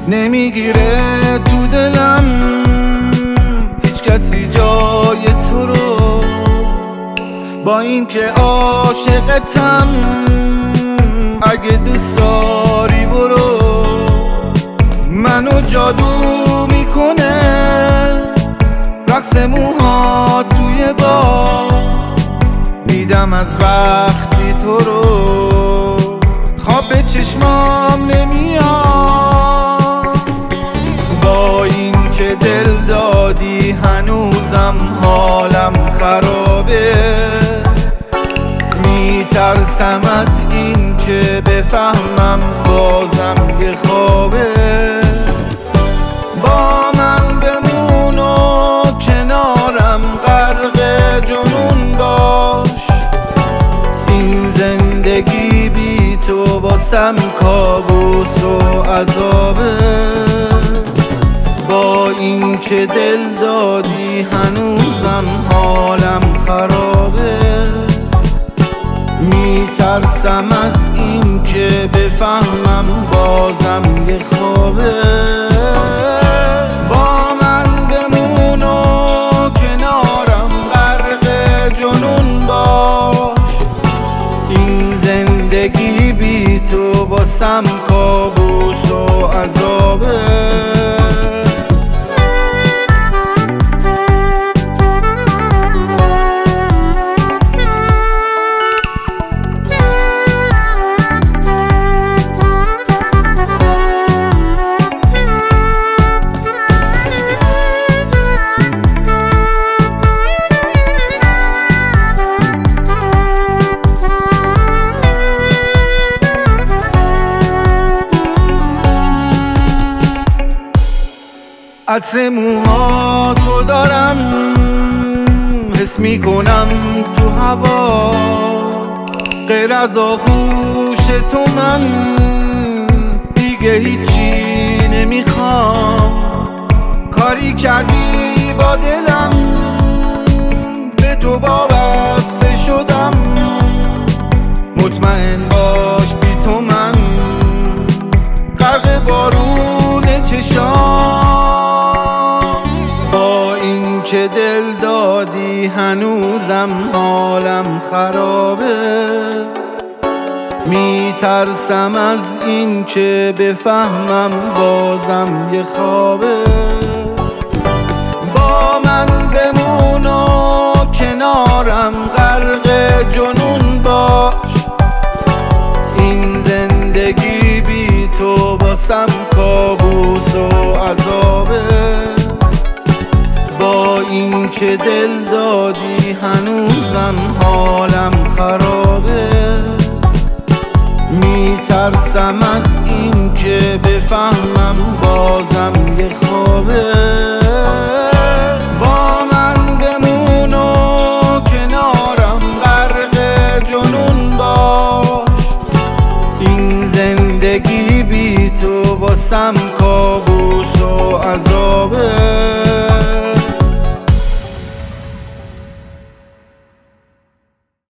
نمیگیره تو دلم هیچ کسی جای تو رو، با این که عاشقتم اگه دوست داری برو. منو جادو میکنه رقص موها توی باغ، دیدم از وقتی تو رو خواب به چشمام نمیاد. با این که دل دادی هنوزم حالم خرابه، میترسم از این که بفهمم بازم یه خوابه. با من بمون و کنارم غرق جنون باش، این زندگی بی تو باسم کابوس و عذابه. با این که دل دادی هنوزم حالم خرابه، میترسم از این که بفهمم بازم یه خوابه. با من بمون و کنارم غرق جنون باش، این زندگی بی تو باسم کابوس و عذابه. عطر موها تو دارم حس میکنم تو هوا، غیر از آغوش تو من دیگه هیچی نمیخوام. کاری کردی با دلم به تو وابسته شدم، مطمئن باش بی تو من غرق بارون چشام. که دل دادی هنوزم حالم خرابه، میترسم از این که بفهمم بازم یه خوابه. با من بمون و کنارم غرق جنون باش، این زندگی بی تو باسم کابوس و عذابه. با این که دل دادی هنوزم حالم خرابه، میترسم از این که بفهمم بازم یه خوابه. با من بمون و کنارم غرق جنون باش، این زندگی بی تو باسم کابوس و عذابه.